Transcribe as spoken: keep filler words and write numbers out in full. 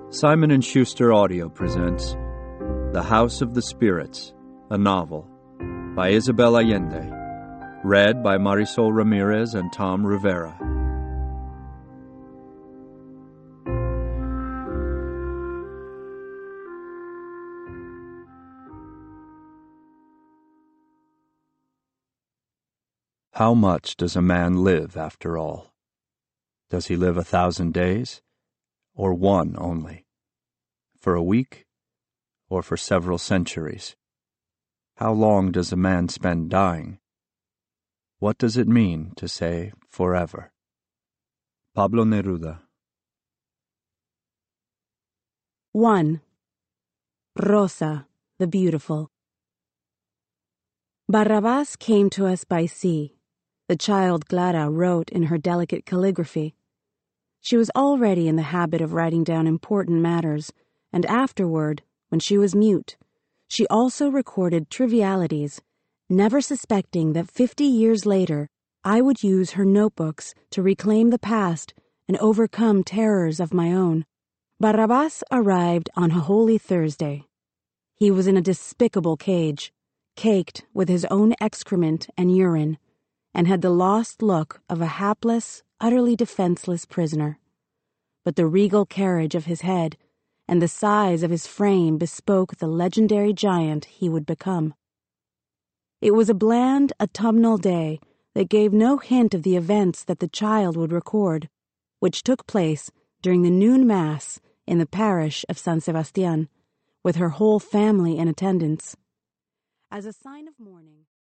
Simon and Schuster Audio presents The House of the Spirits, a novel, by Isabel Allende, read by Marisol Ramirez and Tom Rivera. How much does a man live, after all? Does he live a thousand days, or one only? For a week, or for several centuries? How long does a man spend dying? What does it mean to say forever? Pablo Neruda. one. Rosa, the Beautiful. Barrabás came to us by sea. The child Clara wrote in her delicate calligraphy. She was already in the habit of writing down important matters, and afterward, when she was mute, she also recorded trivialities, never suspecting that fifty years later I would use her notebooks to reclaim the past and overcome terrors of my own. Barrabás arrived on a Holy Thursday. He was in a despicable cage, caked with his own excrement and urine, and had the lost look of a hapless, utterly defenseless prisoner. But the regal carriage of his head and the size of his frame bespoke the legendary giant he would become. It was a bland, autumnal day that gave no hint of the events that the child would record, which took place during the noon mass in the parish of San Sebastián, with her whole family in attendance. As a sign of mourning,